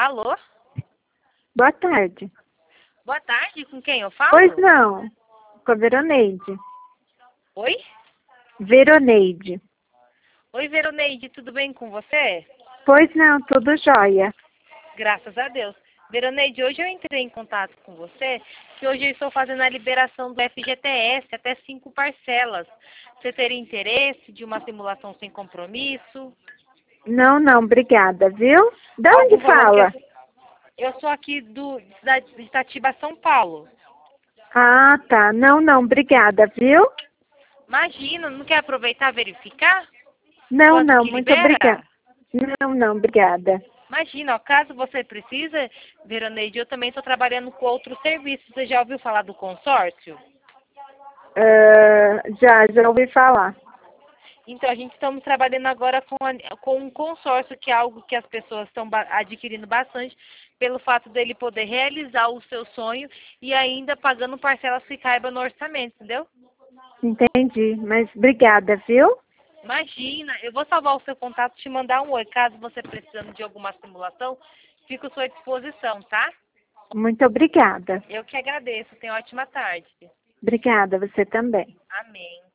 Alô? Boa tarde. Boa tarde, com quem eu falo? Pois não, com a Veroneide. Oi? Veroneide. Oi, Veroneide, tudo bem com você? Pois não, tudo jóia. Graças a Deus. Veroneide, hoje eu entrei em contato com você, que hoje eu estou fazendo a liberação do FGTS, até 5 parcelas. Você teria interesse de uma simulação sem compromisso? Não, obrigada, viu? Da Algum onde valor fala? Eu sou aqui de Itatiba, São Paulo. Ah, tá. Não, obrigada, viu? Imagina, não quer aproveitar e verificar? Não, Quanto que muito obrigada. libera? Não, obrigada. Imagina, ó, caso você precise, Veroneide, eu também estou trabalhando com outros serviços. Você já ouviu falar do consórcio? Já ouvi falar. Então, a gente estamos trabalhando agora com um consórcio, que é algo que as pessoas estão adquirindo bastante, pelo fato dele poder realizar o seu sonho e ainda pagando parcelas que caibam no orçamento, entendeu? Entendi, mas obrigada, viu? Imagina, eu vou salvar o seu contato e te mandar um oi. Caso você precisando de alguma simulação, fico à sua disposição, tá? Muito obrigada. Eu que agradeço. Tenha ótima tarde. Obrigada, você também. Amém.